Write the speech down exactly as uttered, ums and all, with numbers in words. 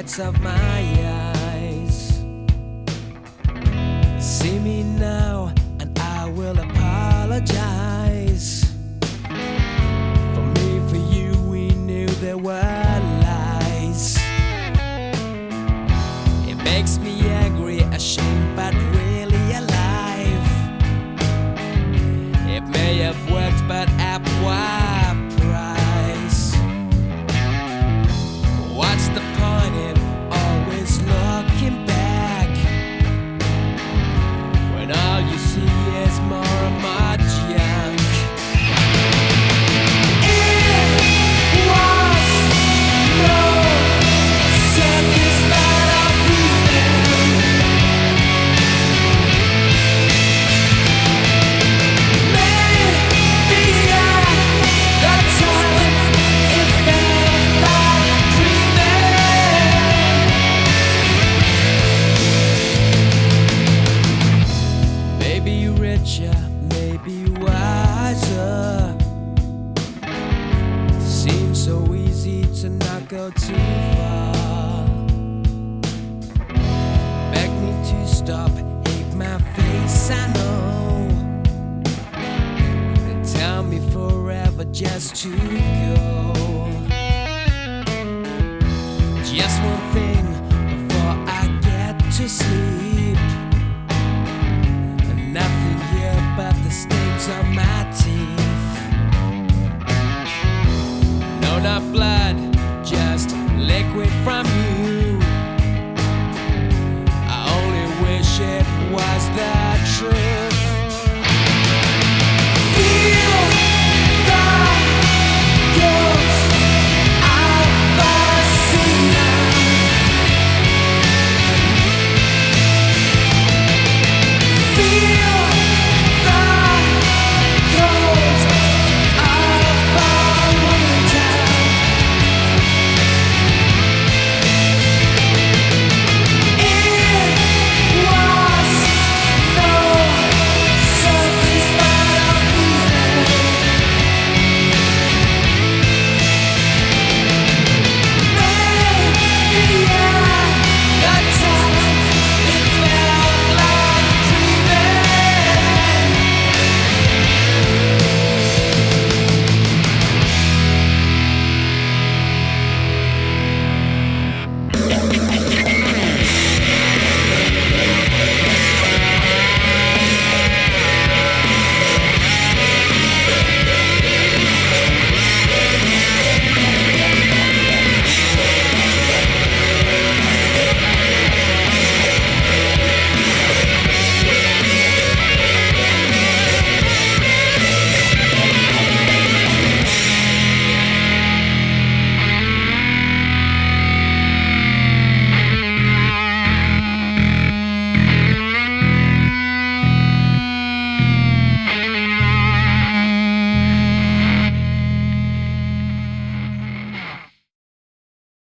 whites of my eyes. See me now, and I will apologize. For me, for you, we knew there were lies. It makes me angry, ashamed, but really alive. It may have worked, but at what price? What's the point in always looking back when all you see is more and more junk? It was no circus that I'm feeling. Maybe at that time it felt like dreaming. Maybe you're richer, maybe wiser. Seems so easy to not go too far. Beg me to stop, hate my face, I know. And tell me forever just to go. Just one thing before I get to sleep. Nothing here but the stains on my teeth. No, not blood, just liquid from you. I only wish it was the